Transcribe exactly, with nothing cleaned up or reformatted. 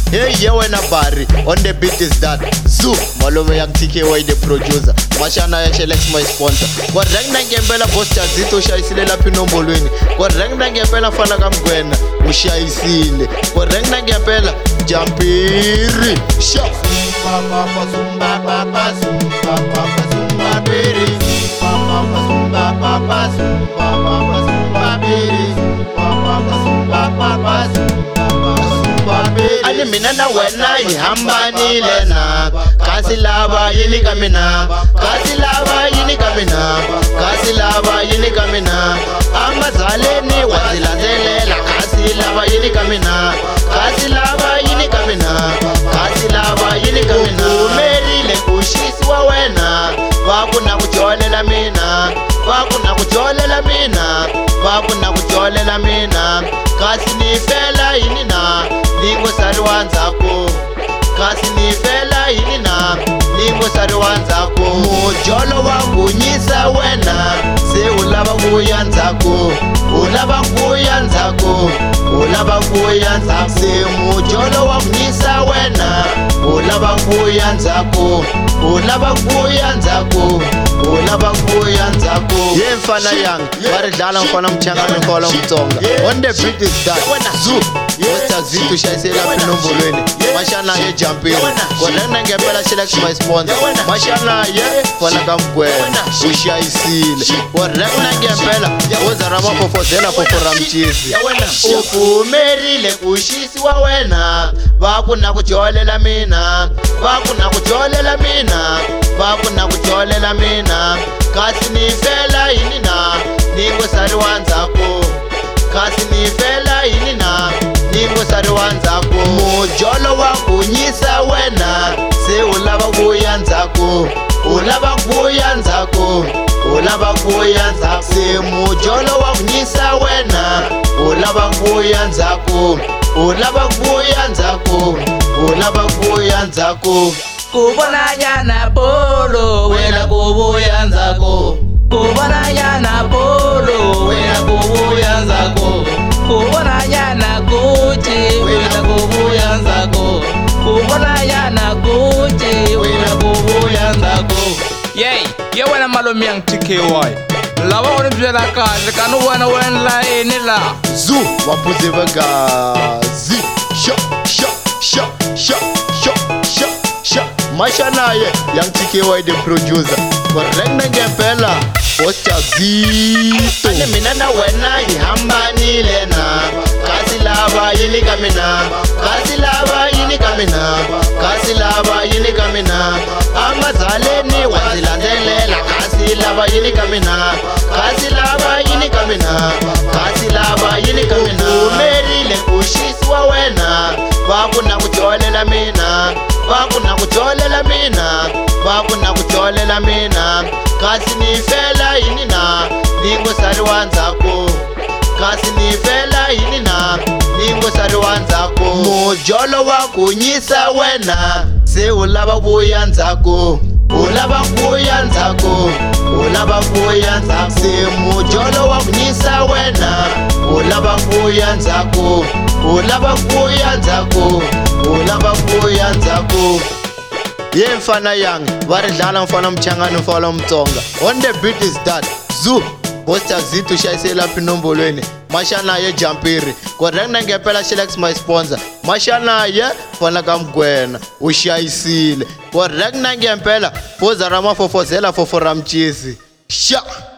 Hey, yeah, when a Barry on the beat is that Zoo, Malume Young T K Y the producer. Mashana ya Shelex my sponsor. Kwa rank na ngembela boss Chazito ushaisile la pinombolweni. Kwa rank na ngembela fana kamgwena ushaisile. Kwa rank na ngembela Jampiri. Sha. Papa zumba papa zumba papa zumba biri. Papa zumba papa zumba papa zumba biri. Papa zumba papa zumba biri. Ani mina na wena ihambani lena. Kasi lava yini kamina. Kasi lava yini kamina. Kasi lava yini kamina. Amba zaleni wazilandelela. Kasi lava yini kamina. Kasi lava yini kamina. Kasi lava yini kamina. Umerile kushisi wa wena. Wakuna kucholela mina. Wakuna kucholela mina. Wakuna kucholela mina. Kasi nifela yini na. Ningo sariwanzako. Kasi nifela yini na. Ningo sariwanzako. Mujolo wakunyisa wena. Se ulaba kuyanzako. Ulaba kuyanzako. Ulaba kuyanzako. Se mujolo wakunyisa wena. Ulaba kuyanzako. Ulaba kuyanzako. Ulaba kuyanzako. Ye mfana yang. Waridala mfana mchanga mkola mtonga. On the beat is that Zoo. Wasta Zito shaisela pinombolweni. Mashana ye Jampiri. Kwa nana ngepela Shelex my sponsor. Mashana ye fana kamgwena ushaisile. Kwa nana ngepela Ozarama fofozela fofora mchizi. Ufumerile kushisi wa wena. Wakuna kucholela mina. Wakuna kucholela mina. Wakuna kucholela mina. Kasi nifela yini na. Ningo sariwanzako. Kasi nifela yini na. Ningo sariwanzako. Mujolo wakunyisa wena. Se ulaba kuyanzako. Ulaba kuyanzako. Ulaba kuyanzako. Se mujolo wakunyisa wena. Ulaba kuyanzako. Ulaba kuyanzako. Ulaba kuyanzako. Kubona yana polo wena kubuyanzako. Kubona yana polo wena kubuyanzako. Kubona yana Gucci wena kubuyanzako. Kubona yana Gucci wena kubuyanzako. Yey, ye wena Malume Young T K Y. Lava uni byela kahle kanu wena wena yini la. Zoo wapuze bagazi. Sha sha sha sha sha sha sha. Mashana ye Young T K Y the producer. Kwa reng na ngempela boss Chazito. Ani mina na wena ihambani lena. Kasi lava yini kamina. Kasi lava yini kamina. Kasi lava yini kamina. Ama zaleni wazilandelela. Kasi lava yini kamina. Kasi lava yini kamina. Kasi lava yini kamina. Umerile kushisi wa wena. Wakuna kucholela mina. Wakuna kucholela mina. Wakuna kucholela mina. Kasi nifela yini na. Ningo sariwanzako. Kasi nifela yini na. Ningo sariwanzako. Mujolo wakunyisa wena. Se ulaba kuyanzako. Ulaba kuyanzako. Ulaba kuyanzako. Se mujolo wakunyisa wena. Ulaba kuyanzako. Ulaba kuyanzako. Ulaba kuyanzako. Ye mfana yang, waridala mfana mchangani mfana mtonga. On the beat is that Zoo, boss Chazito shaisela pinombolweni. Mashana ye Jampiri. Kwa rank na ngepela Shelex my sponsor. Mashana ye fana kamgwena ushaisile. Kwa rank na ngempela Ozarama fofozela fofora mchizi. Sha.